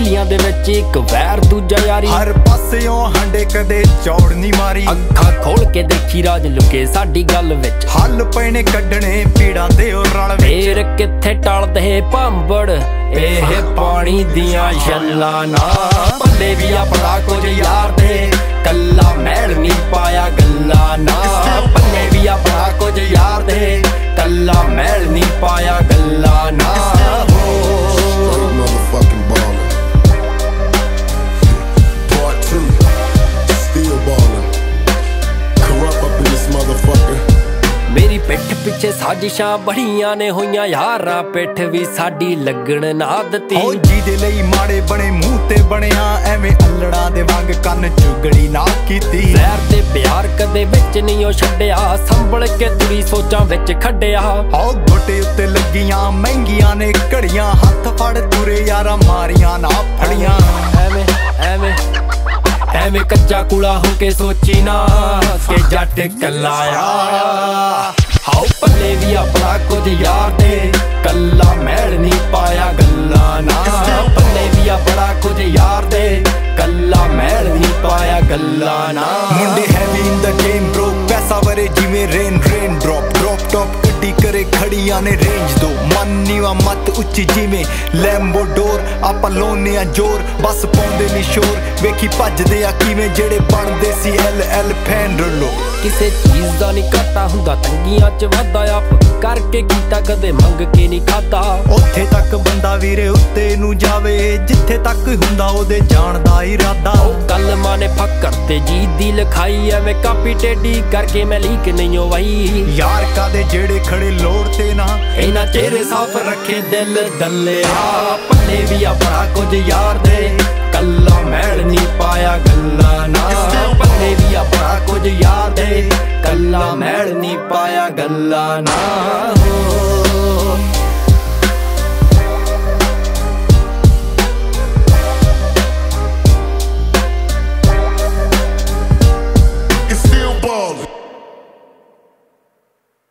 ਸਹੇਲੀਆਂ ਦੇ ਵਿੱਚ ਇੱਕ ਵੈਰ ਦੂਜਾ ਯਾਰੀ, ਹਰ ਪਾਸਿਓਂ ਹੰਡੇ ਕਦੇ ਚੌੜ ਨੀ ਮਾਰੀ। ਅੱਖਾਂ ਖੋਲ ਕੇ ਦੇਖੀ ਰਾਜ ਲੁਕੇ ਸਾਡੀ ਗੱਲ ਵਿੱਚ, ਹੱਲ ਪਏ ਨੇ ਕੱਢਣੇ ਪੀੜਾਂ ਦੇ ਉਹ ਰਲ ਵਿੱਚ। ਫੇਰ ਕਿੱਥੇ ਟਲਦੇ ਭਾਂਬੜ ਇਹ ਪਾਣੀ ਦੀਆਂ ਛੱਲਾਂ ਨਾ, ਪੱਲੇ ਵੀ ਆਪਣਾ ਕੁਝ ਯਾਰ ਦੇ ਕੱਲਾ ਮੈਲ ਨੀ ਪਾਇਆ ਗੱਲਾਂ ਨਾ, ਪੱਲੇ ਵੀ ਆਪਣਾ ਕੁਝ ਯਾਰ ਦੇ ਕੱਲਾ ਮੈਲ ਨੀ ਪਾਇਆ ਗੱਲਾਂ ਨਾ। ਮੇਰੀ ਪਿੱਠ ਪਿੱਛੇ ਸਾਜ਼ਿਸ਼ਾਂ ਬੜੀਆਂ ਨੇ ਹੋਈਆਂ ਯਾਰਾਂ, ਪਿੱਠ ਵੀ ਸਾਡੀ ਲੱਗਣ ਨਾ ਦਿੱਤੀ। ਓ ਜਿਹਦੇ ਲਈ ਮਾੜੇ ਬਣੇ ਮੂੰਹ ਤੇ ਬਣਿਆ, ਐਵੇਂ ਅਲੜਾਂ ਦੇ ਵਾਂਗ ਕੰਨ ਚੁਗੜੀ ਨਾ ਕੀਤੀ। ਜ਼ਹਿਰ ਤੇ ਪਿਆਰ ਕਦੇ ਵਿੱਚ ਨਹੀਂ ਉਹ ਛੱਡਿਆ, ਸੰਭਲ ਕੇ ਤੁਰੀ ਸੋਚਾਂ ਵਿੱਚ ਖੱਡਿਆ। ਓ ਗੋਟੇ ਉੱਤੇ ਲੱਗੀਆਂ ਮਹਿੰਗੀਆਂ ਨੇ ਘੜੀਆਂ, ਹੱਥ ਫੜ ਤੁਰੇ ਯਾਰਾਂ ਮਾਰੀਆਂ ਨਾ ਫੜੀਆਂ। ਐਵੇਂ ਐਵੇਂ ਐਵੇਂ ਕੱਚਾ ਕੁਲਾ ਹੋ ਕੇ ਸੋਚੀ ਨਾ ਕਿ ਜੱਟ ਕੱਲਾ ਆ। ਹਾਉ ਪੱਲੇ ਵੀ ਆਪਣਾ ਕੁਝ ਯਾਰ ਦੇ ਕੱਲਾ ਮੈਲ ਨਹੀਂ ਪਾਇਆ ਗੱਲਾਂ ਨਾ, ਪੱਲੇ ਵੀ ਆਪਣਾ ਕੁਝ ਯਾਰ ਦੇ ਕੱਲਾ ਮੈਲ ਨਹੀਂ ਪਾਇਆ ਗੱਲਾਂ ਨਾ। ਮੁੰਡੇ heavy in the game bro, ਪੈਸਾ ਵਰੇ ਜਿਵੇਂ ਰੇਨ ਡ੍ਰੌਪ ਟੌਪ ਗੱਡੀ ਕਰੇ ਖੜੀਆਂ ਨੇ ਰੇਂਜ ਦੋ। ਮਨ ਨੀਵਾ ਮੱਤ ਉੱਚੀ ਜਿਵੇਂ ਲੈਂਬੋ ਡੋਰ, ਆਪਾਂ ਲਾਉਨੇ ਆ ਜ਼ੋਰ ਬਸ ਪਾਉਂਦੇ ਨੀ ਸ਼ੋਰ। ਵੇਖੀ ਭੱਜਦੇ ਆ ਕਿਵੇਂ ਜਿਹੜੇ ਬਣਦੇ ਸੀ ਐਲ ਫੈਨ ਰੋਲੋ। ਕਿਸੇ ਚੀਜ਼ ਦਾ ਨੀ ਘਾਟਾ ਹੁੰਦਾ, ਤੰਗੀਆਂ ਚ ਵਾਧਾ ਆਪ ਕਰਕੇ ਕੀਤਾ ਕਦੇ ਮੰਗ ਕੇ ਨੀ ਖਾਦਾ। ਉੱਥੇ ਤੱਕ ਬੰਦਾ ਵੀਰੇ ਉੱਤੇ ਨੂੰ ਜਾਵੇ ਜਿੱਥੇ ਤੱਕ ਹੁੰਦਾ ਉਹਦੇ ਜਾਣ ਦਾ ਇਰਾਦਾ। ਕਲਮਾਂ ਨੇ ਫੱਕਰ ਤੇ ਜੀਤ ਦੀ ਲਿਖਾਈ, ਐਵੇਂ ਕਾਪੀ ਟੇਢੀ ਕਰਕੇ ਮੈਂ ਲੀਕ ਨਹੀਂ ਹੋਈ। ਯਾਰ ਕਾਦੇ ਜਿਹੜੇ ਖੜੇ ਲੋੜ ਤੇ ਨਾ, ਇਹਨਾਂ ਚਿਹਰੇ ਸਾਫ਼ ਰੱਖੇ ਦਿਲ ਦੱਲਿਆ। ਪੱਲੇ ਵੀ ਆਪਣਾ ਕੁਝ ਯਾਰ ਦੇ ਕੱਲਾ ਮੈਲ ਨਹੀਂ ਪਾਇਆ ਗੱਲਾਂ ਨਾ, ਪੱਲੇ ਵੀ ਆਪਣਾ ਕੁਝ ਯਾਰ ਦੇ ਕੱਲਾ ਮੈਲ ਨਹੀਂ ਪਾਇਆ ਗੱਲਾਂ ਨਾ।